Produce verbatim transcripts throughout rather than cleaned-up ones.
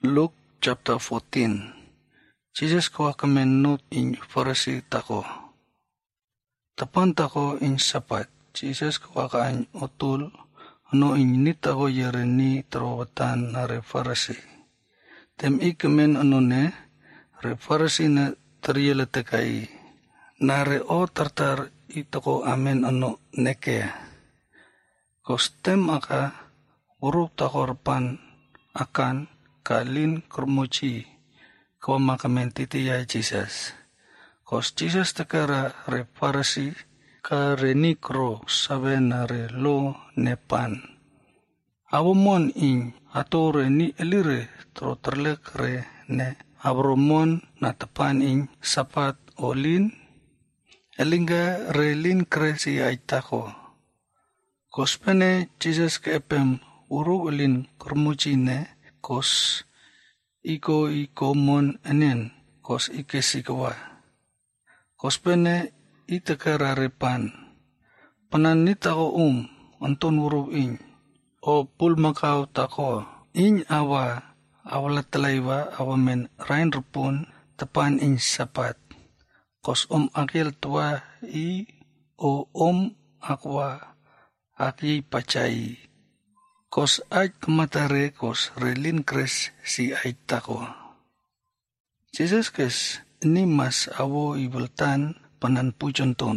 Luke chapter fourteen. Jesus ko kamen not in Pharisee tako. Tapan tako in sapat. Jesus ko kaan otul ano in nit ako yereni terawatan na re Pharisee. Tem ikamen ano ne re Pharisee na teriyalatekai. Na re o tartar itako amen ano neke. Kostem aka uruk tako repan akan kalin kermuci kawa makamen titiya Jesus. Kos Jesus takara re Pharisee ka re nikro sabe na re lo nepan. Awamon in ato re ni elire tro terlek re ne abromon na tapan in sapat olin elinga re lin kresi aitako. Kos pene Jesus ke epem uru elin kermuci ne kos iko iko mon enen kos ike sikawa. Kos pene itakara repan. Panan nita ko um anton wuru in. O pul makau tako. In awa awala talaywa awamen rain rupon tapan in sapat. Kos om akil tua i o om akwa aki pacai. Kos ay kamatare kos relin kres si ay tako. Jesus kes ni mas awo ibultan panan pujonton.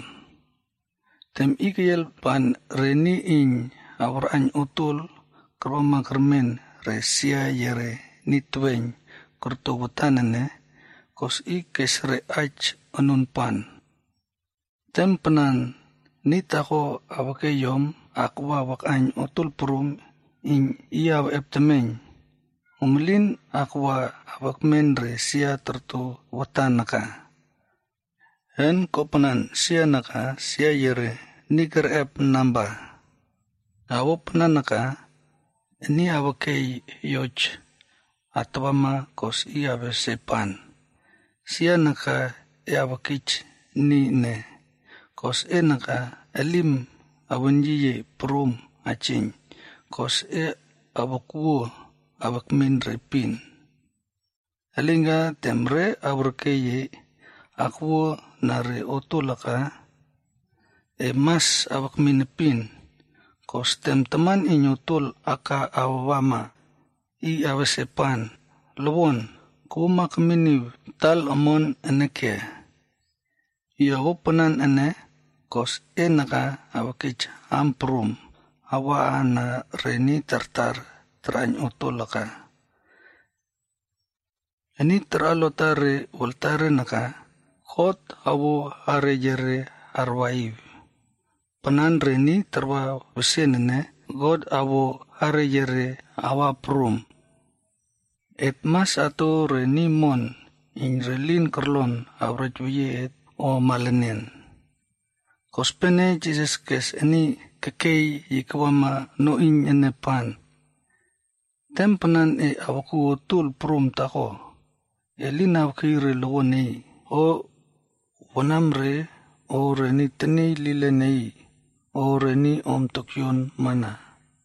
Tem ikayal pan reni in awraan utul kroma kermen resia yere nitweng kurtobutanan kos ikes re ach anun pan. Tem panan nitako awakayom akwa wakan utul purum in iya eptemeng. Umlin akwa awakmen re siya tertu watan naka. En kopanan siya naka siya yere niger ep namba. Awo panan naka ni awakay yoj atwama kos iya besepan. Siya naka e awakich ni ne. Kos e naka elim awanyiye prum aching. Kos e awakuo awakmin repin. Alinga temre awakeye akwo nare otolaka e mas awakmin pin. Kos tem teman inyotol aka awama i awasepan. Lawon kuma kamini tal amon eneke. Yawo panan ene kos e naka awakich amprum. Awa na reni tartar terany utolaka. Ini teralo tare voltare naka kot awo are jere arwaiv. Panan reni terwa usenene god awo are jere awa prum. Et mas ato reni mon in relin kerlon awrajwiye et o malenen. Kospene Jesus kes ini kekei yikwama noing enepan. Tempanan e awaku tul prum tako. Elina wakire lawone o wanamre o reni teni lilenei o reni om tokyon mana.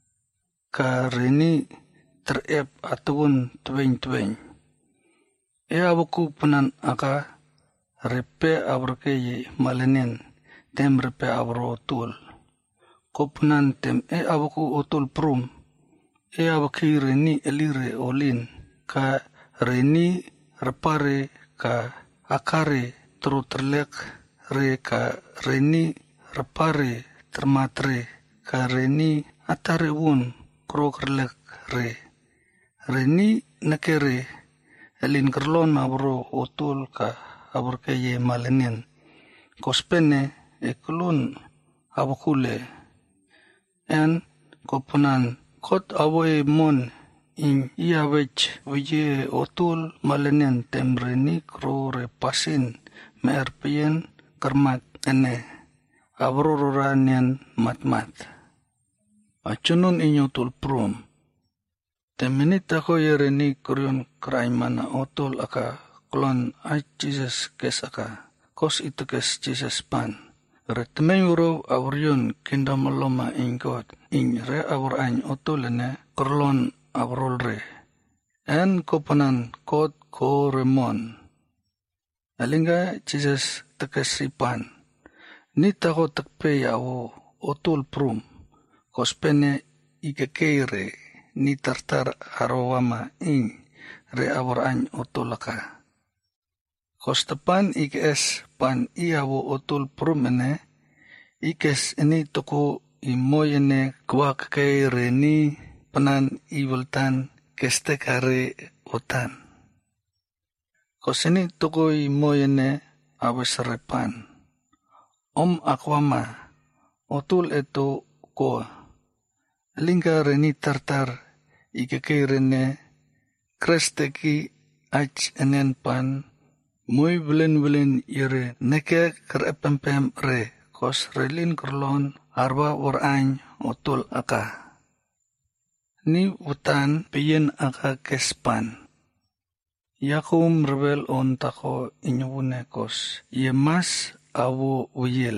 Ka reni terep atawon tuwing-tuwing. E awaku panan aka repe awrakeye malenen tem repe awro tul. Kopunan tem e awaku otol prum, e awaki reni elire olin, ka reni repare ka akare tro terlek, re ka reni repare termatre, ka reni atare wun kro kerlek re. Reni nakere elin kerlon abro otol ka abrkeye malenen. Kospene e kulun awakule. En kopunan kot awoy mon in iawech wije otul malenen temreni kro repasin merpien kermat ene abrororanian matmat. Achunun inyo tul prum. Temenit ako yereni kuryon kraimana otol aka klon ay Jesus kesaka. Kos itu kes Jesus pan. Retemeng uro awryon kingdom loma in God. In re awrain otolene kurlon abrolre. en kopanan kot ko remon. Alingga Jesus tekesipan. Ni tako tekpe yawo otul prum. Kospene ikekeire ni tartar arawama ing re awarany otulaka. Kostepan ikes pan iyawo otul prum ene. Ikes ini toko imoyene kwa kekeire ni panan iwaltan keste kare otan. Kosini toko imoyene awesarepan. Om akwama otul eto ko lingga reni tartar ikekeirene kresteki ach enen pan muy belen-belen ire neke kerepempem re kos relin kerlon arba warany otul aka. Ni utan piyen aka kespan. Yakum rebel on tako inyubune kos yemas awo uyel.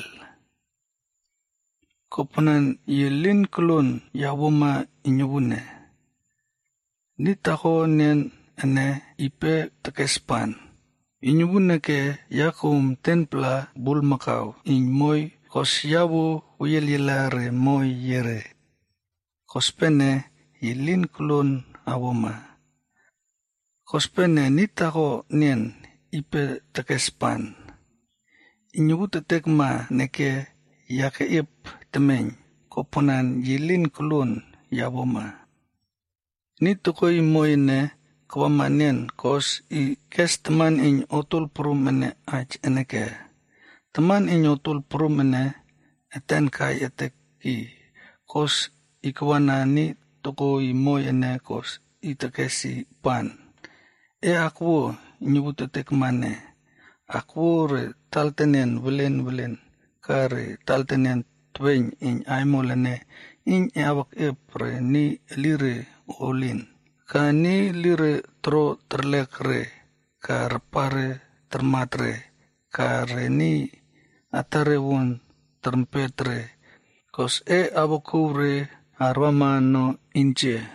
Kopanan yelin kulun yawoma inyubune. Ni tako nen ene ipe tekespan. Inyubune ke yakum tenpla bulmakaw inmoy kos yawo uyel yelare moy yere. Kospene yelin kulun awoma. Kospene ni tako nen ipe tekespan. Inyubu tetekma neke yakeip temeng koponan yelin kulun yawoma. Ni tukoy moyne kwamanen kos i kes teman in otul prum ene ach eneke. Teman in otul prum ene eten kay eteki kos ikwana ni tukoy moyne kos itekesi pan. E akwo inyubu tetekmane. Akwo re taltenen welen-welen kare taltenen twen in aimolene in awak epre ni lire olin. Ka ni lire tro terlekre ka repare termatre ka re ni atare won termpetre kos e abokure arwama no inche.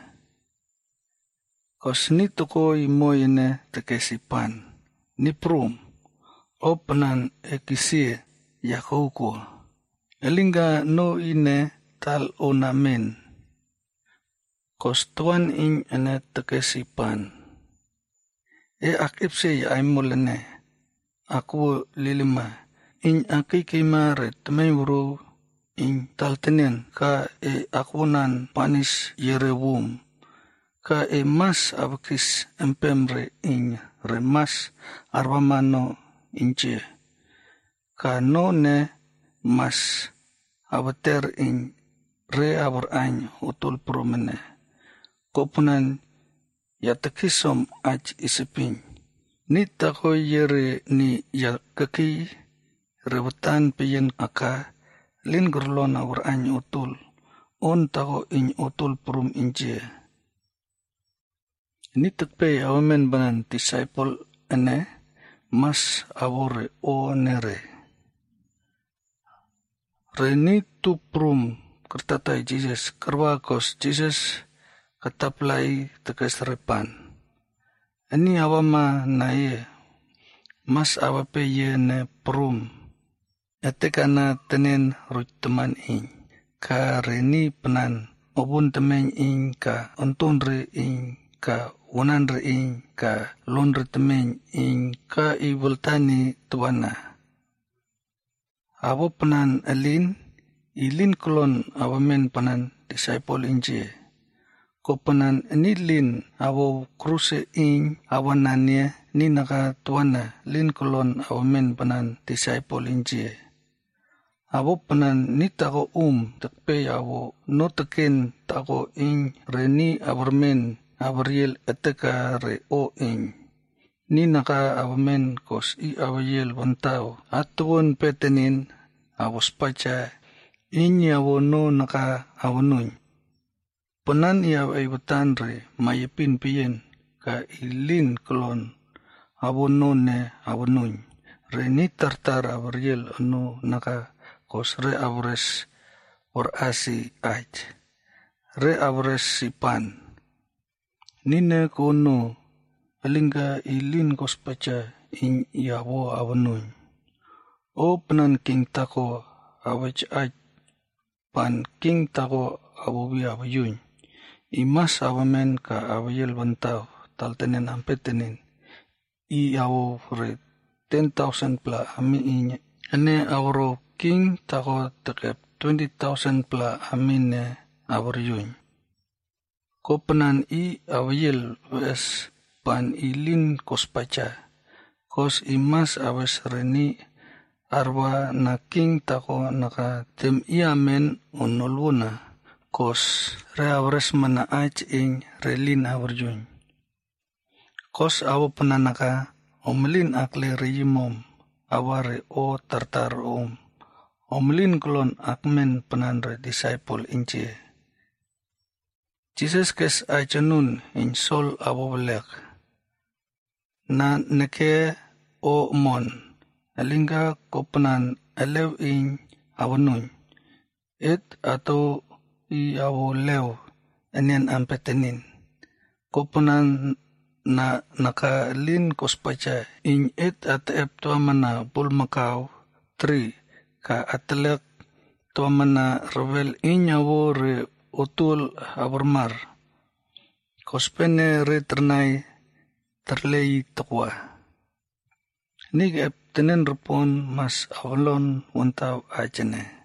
Kos ni toko imoyene tekesipan. Ni prum. Openan ekisie yakouko. Elinga no ine tal onamen. Kos tuan in ene tekesipan. E akipse ya aimolene. Aku lilima. In akikima re temewro in taltenen ka e akunan panis yerewum. Ka e mas abakis empemre in remas arwamano inche. Ka no ne mas abater in re abarany utul promene. Kopunan yatakisom ach isipin. Ni tako yere ni yakaki rebutan piyen aka lin gerlon abarany utul. On tako in utul prom inche. Ni tekpe awamen banan disciple ene mas awore o nere. Reni tu prum kertatai Jesus kerwakos Jesus kataplai tekesrepan. Ini awama naye mas awape ye ne prum. Etekana tenen ruj teman ing. Ka reni penan obun temen ing ka ontonre ing ka wanan re ing ka lon re temen ing ka ibultani tuana. Abo penan alin, ilin kolon awamen penan disciple inje. Ko penan enilin awo kruse ing awananya ni naka tuana lin kolon awamen penan disciple inje. Abo penan ni tako um tekpe awo no teken tako ing reni awarmen Abriel eteka re o ing. Ni naka awamen kos i awayel wantao. Atuon petenin awos pacha. Inyi awo no naka awanuny. Penan i awaiwatan re mayepin piyen ka ilin kolon awo no ne awanuny. Re ni tartar Abriel no naka kos re awres or asi aj. Re awres si pan. Nine kono alingga ilin kospacha in yawo awanuny. O penan king tako awech aj pan king tako awawi awayuny. Imas awamen ka awayel bantaw taltenen ampetenin. I awo re ten thousand pla ami inya. Ane awro king tako tekep twenty thousand pla amine awaryuny. Ko penan i awayel wes pan ilin kospacha. Kos imas awes reni arwa na king tako naka tem iamen onolwuna. Kos re awres mana aj ing relin awaryuny. Kos awo penanaka omelin akle reyimom aware o tartar om. Omelin kolon akmen penan re disciple inche. Jesus kes ajanun in sol awo belek. Na neke o mon. Alingga ko penan elew in awanuny. It atau i awo lew enen ampetenin. Ko penan na nakalin kospacha in it at ep tua mana bulmakaw tri ka atelek tua mana revel in awo re utul awarmar. Kospene re ternay terlei takwa. Nig ep tenen repon mas awalon wantaw ajane.